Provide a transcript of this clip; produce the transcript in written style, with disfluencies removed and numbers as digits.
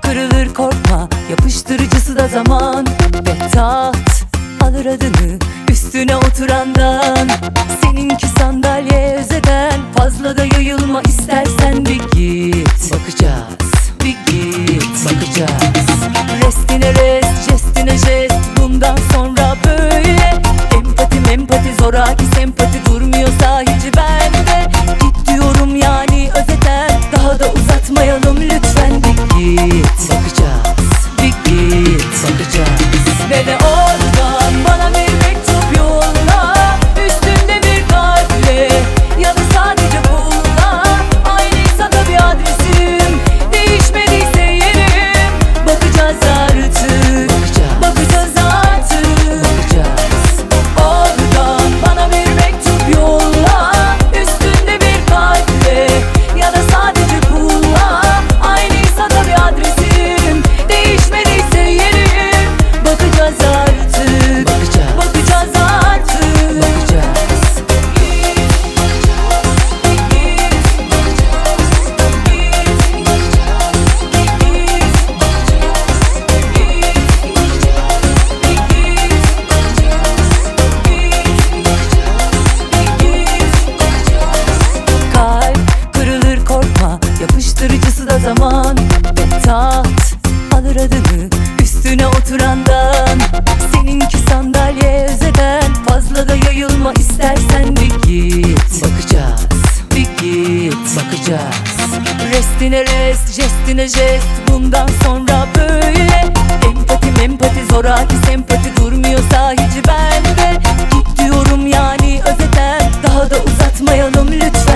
kırılır korkma, yapıştırıcısı da zaman. Ve taht alır adını üstüne oturandan. Seninki sandalye özeden, fazla da yayılma istersen bir git. Bakacağız, bir git, bakacağız. Restine rest, jestine jest, bundan sonra böyle. Empati zoraki sempati durmuyorsa hiç bende. Git diyorum yani özeten, daha da uzatmayalım lütfen. Bir git, bakacağız, bir git, bakacağız. Ve de oradan bana bir mektup yolla, üstünde bir kalple ya da sadece pulla. Aynıysa da bir adresim, değişmediyse yerim. Bakacağız artık, bakacağız artık, bakacağız. Oradan bana bir mektup yolla, üstünde bir kalple ya da sadece pulla. Aynıysa da bir adresim, değişmediyse yerim. Bakacağız artık, bakacağız artık, bakacağız. Kalp kırılır korkma, yapıştırıcısı da zaman. Ve taht alır adını üstüne oturandan. Seninki sandalye özeden, fazla da yayılma istersen bir git. Bakacağız, bir git, bakacağız. Restine rest, jestine jest, bundan sonra böyle. Empati zoraki sempati durmuyorsa hiç bende. Git diyorum yani özeten, daha da uzatmayalım lütfen.